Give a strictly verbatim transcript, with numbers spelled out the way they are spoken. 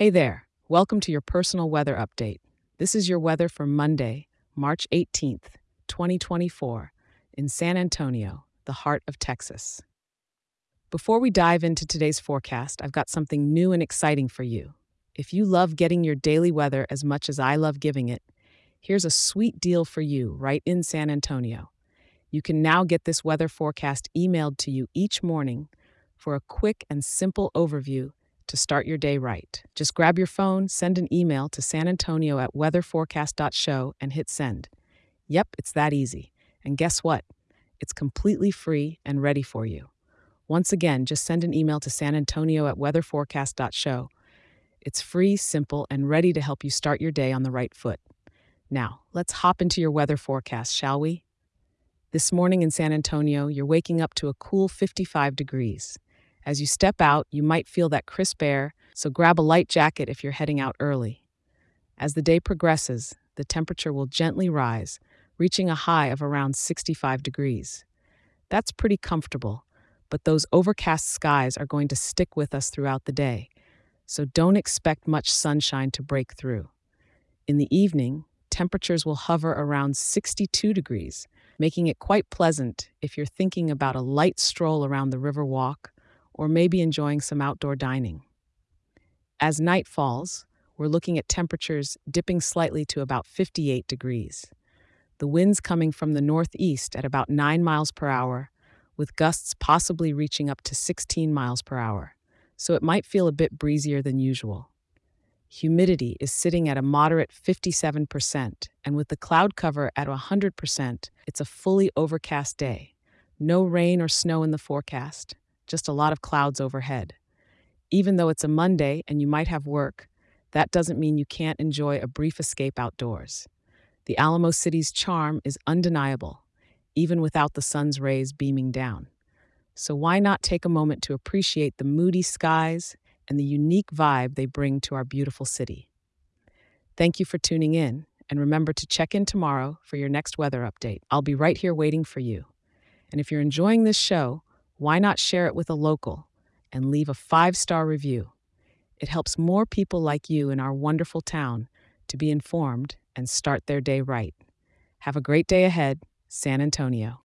Hey there, welcome to your personal weather update. This is your weather for Monday, March eighteenth, twenty twenty-four, in San Antonio, the heart of Texas. Before we dive into today's forecast, I've got something new and exciting for you. If you love getting your daily weather as much as I love giving it, here's a sweet deal for you right in San Antonio. You can now get this weather forecast emailed to you each morning for a quick and simple overview to start your day right. Just grab your phone, send an email to san antonio at weather forecast dot show and hit send. Yep, it's that easy. And guess what? It's completely free and ready for you. Once again, just send an email to san antonio at weather forecast dot show. It's free, simple, and ready to help you start your day on the right foot. Now, let's hop into your weather forecast, shall we? This morning in San Antonio, you're waking up to a cool fifty-five degrees. As you step out, you might feel that crisp air, so grab a light jacket if you're heading out early. As the day progresses, the temperature will gently rise, reaching a high of around sixty-five degrees. That's pretty comfortable, but those overcast skies are going to stick with us throughout the day, so don't expect much sunshine to break through. In the evening, temperatures will hover around sixty-two degrees, making it quite pleasant if you're thinking about a light stroll around the river walk or maybe enjoying some outdoor dining. As night falls, we're looking at temperatures dipping slightly to about fifty-eight degrees. The winds coming from the northeast at about nine miles per hour, with gusts possibly reaching up to sixteen miles per hour, so it might feel a bit breezier than usual. Humidity is sitting at a moderate fifty-seven percent, and with the cloud cover at one hundred percent, it's a fully overcast day. No rain or snow in the forecast, just a lot of clouds overhead. Even though it's a Monday and you might have work, that doesn't mean you can't enjoy a brief escape outdoors. The Alamo City's charm is undeniable, even without the sun's rays beaming down. So why not take a moment to appreciate the moody skies and the unique vibe they bring to our beautiful city? Thank you for tuning in, and remember to check in tomorrow for your next weather update. I'll be right here waiting for you. And if you're enjoying this show, why not share it with a local and leave a five-star review? It helps more people like you in our wonderful town to be informed and start their day right. Have a great day ahead, San Antonio.